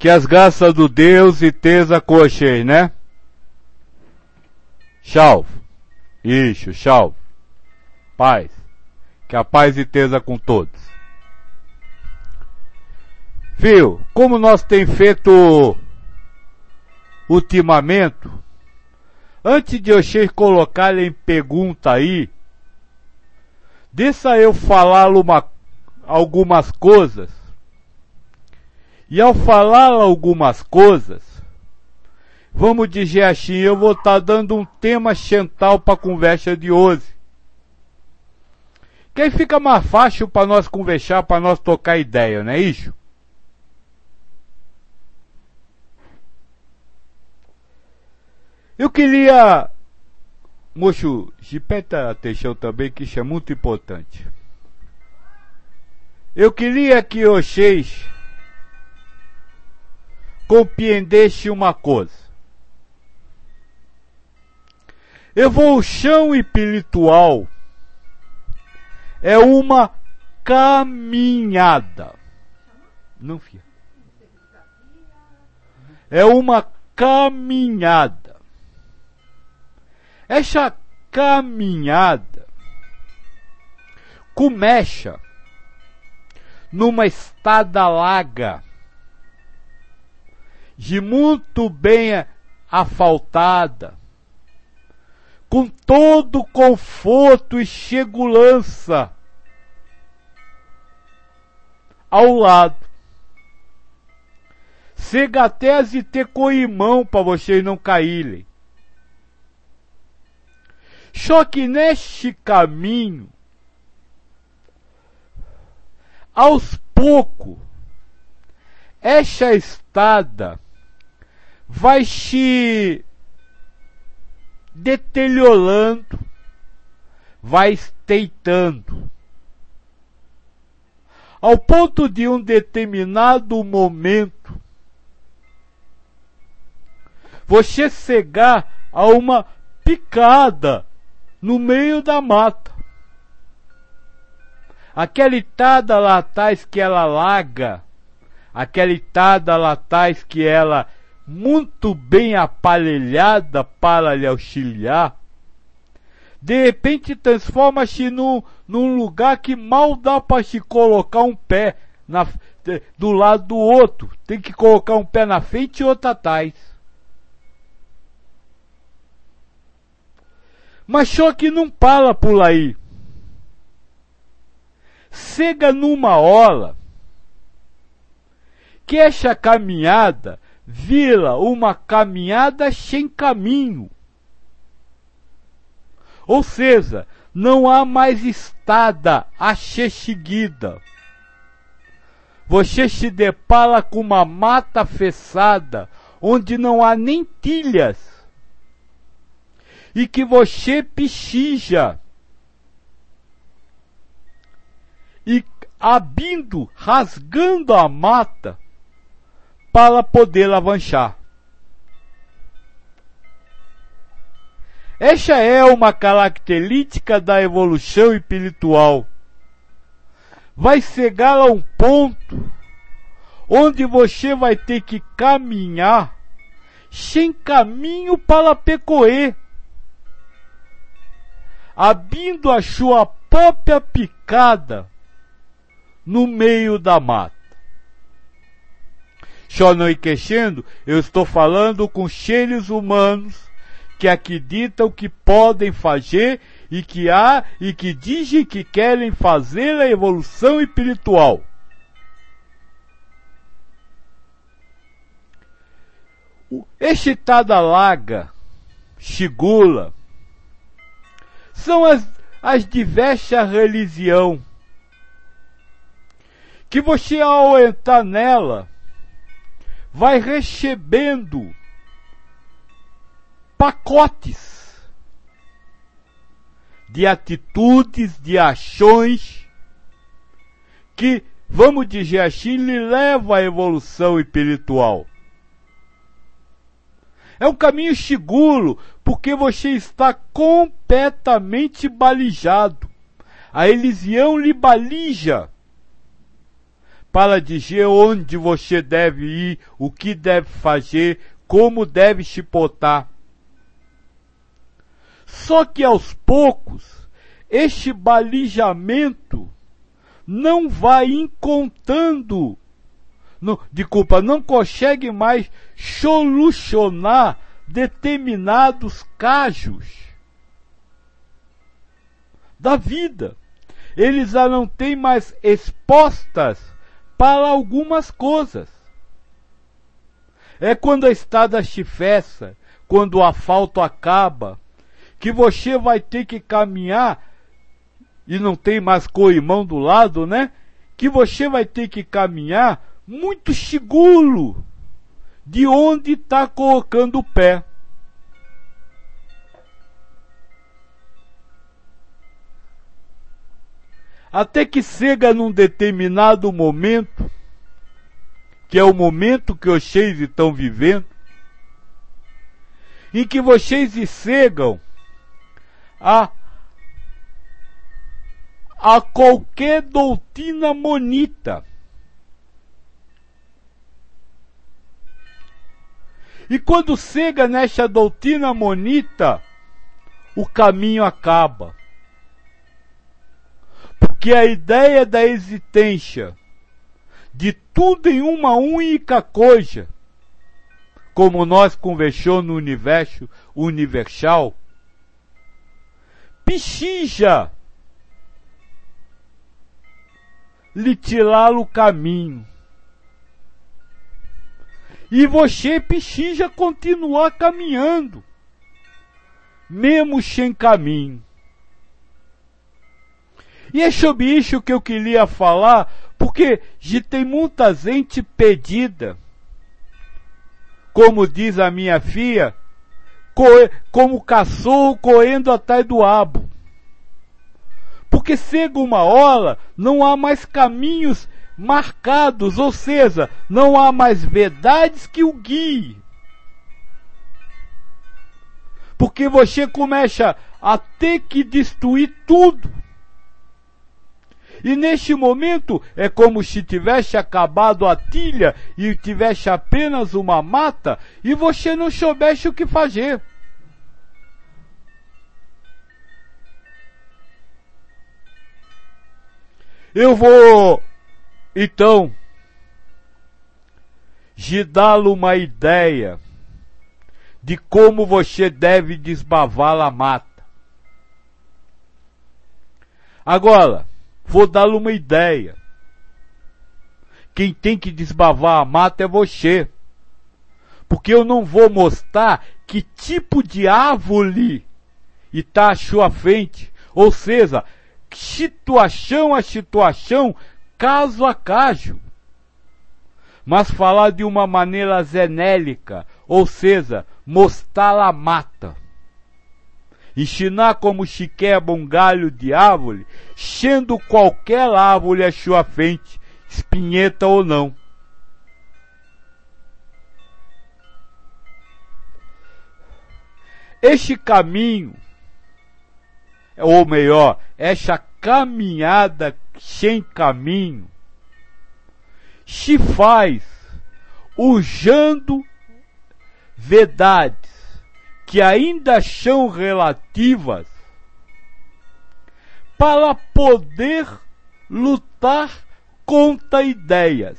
Que as graças do Deus e teza coxei, né? Tchau. Isso, tchau. Paz. Que a paz e teza com todos. Viu? Como nós tem feito ultimamente, antes de vocês colocarem pergunta aí, deixa eu falar algumas coisas. E ao falar algumas coisas, vamos dizer assim, eu vou estar dando um tema central para a conversa de hoje. Que aí fica mais fácil para nós conversar, para nós tocar ideia, não é isso? Eu queria, moço, repita atenção também, que isso é muito importante. Eu queria que vocês compreendessem uma coisa. Evolução espiritual é uma caminhada. Não, filha. É uma caminhada. Essa caminhada começa numa estrada larga, de muito bem asfaltada, com todo conforto e segurança ao lado. Chega até de ter corrimão para vocês não caírem. Só que neste caminho, aos poucos, essa estrada vai se deteriorando, vai estreitando, ao ponto de um determinado momento, você chegar a uma picada no meio da mata. Aquela estrada lá atrás que ela larga, aquela estrada lá atrás que ela muito bem aparelhada para lhe auxiliar, de repente transforma-se num lugar que mal dá para se colocar um pé do lado do outro. Tem que colocar um pé na frente e outro atrás. Mas só que não para por aí. Chega numa hora que essa caminhada vira uma caminhada sem caminho. Ou seja, não há mais estrada a ser seguida. Você se depara com uma mata fechada, onde não há nem trilhas, e que você precisa e abrindo, rasgando a mata para poder avançar. Essa é uma característica da evolução espiritual. Vai chegar a um ponto onde você vai ter que caminhar sem caminho para percorrer, abrindo a sua própria picada no meio da mata. Só não esquecendo, eu estou falando com seres humanos que acreditam que podem fazer e que dizem que querem fazer a evolução espiritual. Este estrada larga, segura, são as diversas religiões que você, ao entrar nela, vai recebendo pacotes de atitudes, de ações que, vamos dizer assim, lhe levam à evolução espiritual. É um caminho seguro, porque você está completamente balizado. A religião lhe balija para dizer onde você deve ir, o que deve fazer, como deve se portar. Só que aos poucos, este balizamento não vai encontrando, não consegue mais solucionar determinados cajos da vida. Eles já não têm mais expostas para algumas coisas. É quando a estrada se fecha, quando o asfalto acaba, que você vai ter que caminhar, e não tem mais corrimão do lado, né? Que você vai ter que caminhar muito seguro de onde está colocando o pé. Até que chega num determinado momento, que é o momento que vocês estão vivendo, em que vocês chegam a qualquer doutrina monita. E quando chega nessa doutrina monita, o caminho acaba. Porque a ideia da existência de tudo em uma única coisa, como nós conversamos no universo universal, precisa lhe tirar o caminho. E você precisa continuar caminhando, mesmo sem caminho. E é sobre isso que eu queria falar, porque já tem muita gente perdida. Como diz a minha filha, como cachorro correndo atrás do rabo. Porque chega uma hora, não há mais caminhos marcados, ou seja, não há mais verdades que o guiem. Porque você começa a ter que destruir tudo. E neste momento é como se tivesse acabado a trilha e tivesse apenas uma mata e você não soubesse o que fazer. Eu vou, então, te dar uma ideia de como você deve desbravar a mata. Agora, vou dar uma ideia. Quem tem que desbravar a mata é você. Porque eu não vou mostrar que tipo de árvore está à sua frente. Ou seja, situação a situação, caso a caso. Mas falar de uma maneira genérica, ou seja, mostrar a mata. Ensinar como se quebra um galho de árvore, sendo qualquer árvore à sua frente, espinheta ou não. Este caminho, ou melhor, esta caminhada sem caminho, se faz usando verdades que ainda são relativas para poder lutar contra ideias.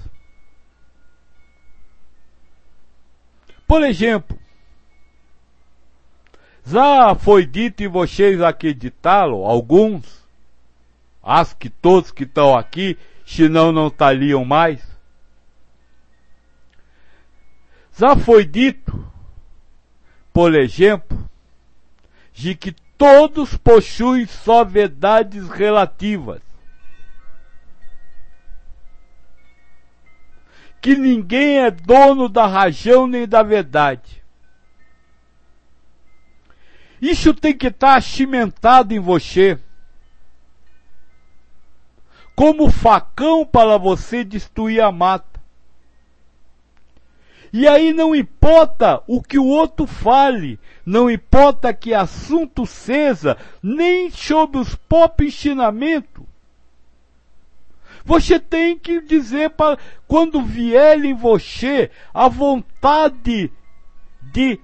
Por exemplo, já foi dito e vocês acreditaram, alguns, acho que todos que estão aqui, senão não estariam mais. Já foi dito, por exemplo, de que todos possuem só verdades relativas. Que ninguém é dono da razão nem da verdade. Isso tem que estar cimentado em você. Como facão para você destruir a mata. E aí não importa o que o outro fale, não importa que assunto seja, nem sobre os próprios ensinamentos. Você tem que dizer para quando vier em você a vontade de,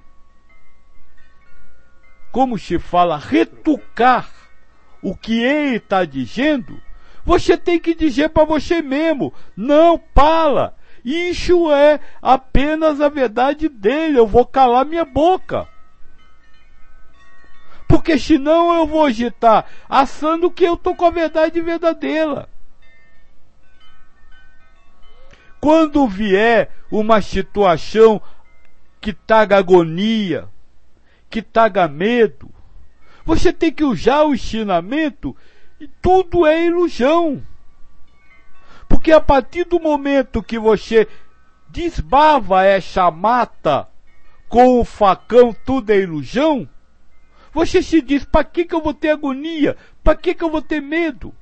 como se fala, retucar o que ele está dizendo, você tem que dizer para você mesmo, não, para, isso é apenas a verdade dele, eu vou calar minha boca. Porque senão eu vou estar achando que eu estou com a verdade verdadeira. Quando vier uma situação que traga agonia, que traga medo, você tem que usar o ensinamento e tudo é ilusão. Porque a partir do momento que você desbava essa mata com o facão, tudo é ilusão, você se diz, para que eu vou ter agonia? Para que eu vou ter medo?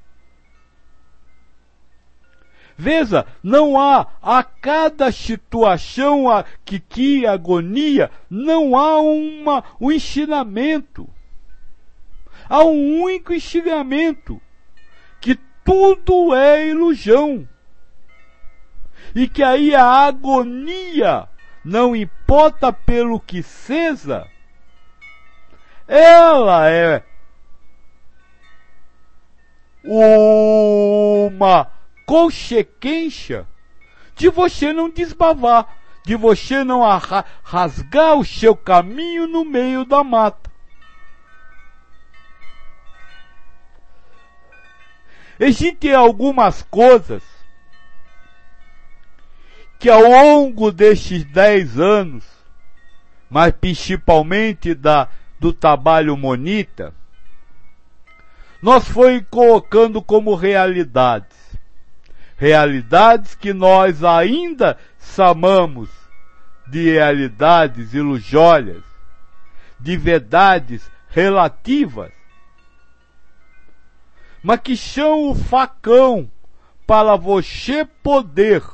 Veja, não há, a cada situação que cria agonia, não há um ensinamento. Há um único ensinamento, que tudo é ilusão. E que aí a agonia, não importa pelo que seja, ela é uma consequência de você não desbavar, de você não rasgar o seu caminho no meio da mata. Existem algumas coisas que ao longo destes 10 anos, mas principalmente do trabalho Monita, nós foi colocando como realidades. Realidades que nós ainda chamamos de realidades ilusórias, de verdades relativas, mas que são o facão para você poder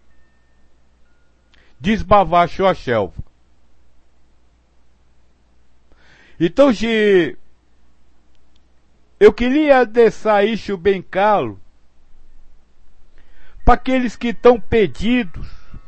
desbavar sua selva. Então, eu queria deixar isso bem claro para aqueles que estão perdidos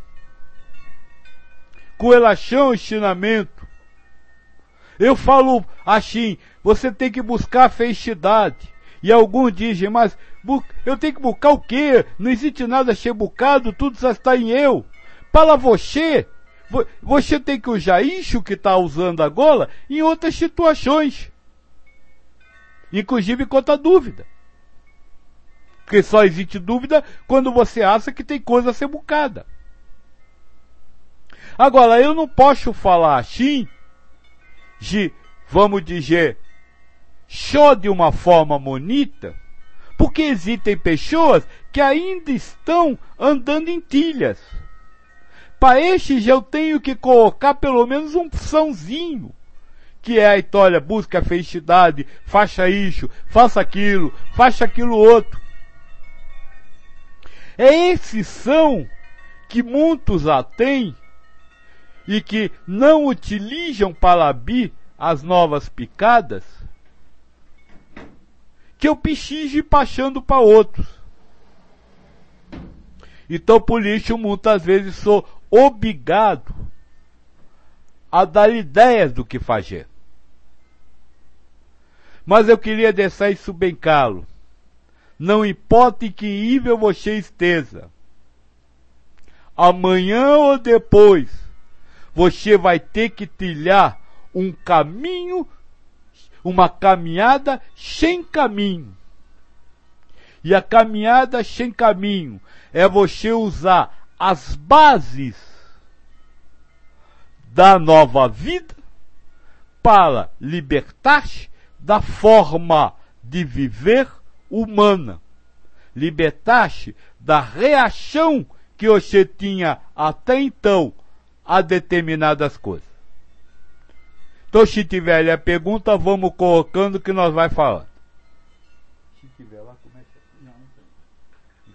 com relação ao ensinamento. Eu falo assim, você tem que buscar a felicidade. E alguns dizem, mas eu tenho que buscar o quê? Não existe nada a ser buscado, tudo já está em eu. Para você tem que usar isso que está usando agora em outras situações. Inclusive contra a dúvida. Porque só existe dúvida quando você acha que tem coisa a ser buscada. Agora, eu não posso falar assim, vamos dizer, só de uma forma bonita, porque existem pessoas que ainda estão andando em tilhas. Para estes eu tenho que colocar pelo menos um sãozinho, que é a história, busca a felicidade, faça isso, faça aquilo outro. É esse são que muitos já têm e que não utilizam para abrir as novas picadas, que eu preciso ir passando para outros. Então, por isso, muitas vezes sou obrigado a dar ideias do que fazer. Mas eu queria deixar isso bem claro. Não importa em que nível você esteja, amanhã ou depois, você vai ter que trilhar um caminho, uma caminhada sem caminho. E a caminhada sem caminho é você usar as bases da nova vida para libertar-se da forma de viver humana. Libertar-se da reação que você tinha até então a determinadas coisas. Então, se tiver a pergunta, vamos colocando que nós vai falar.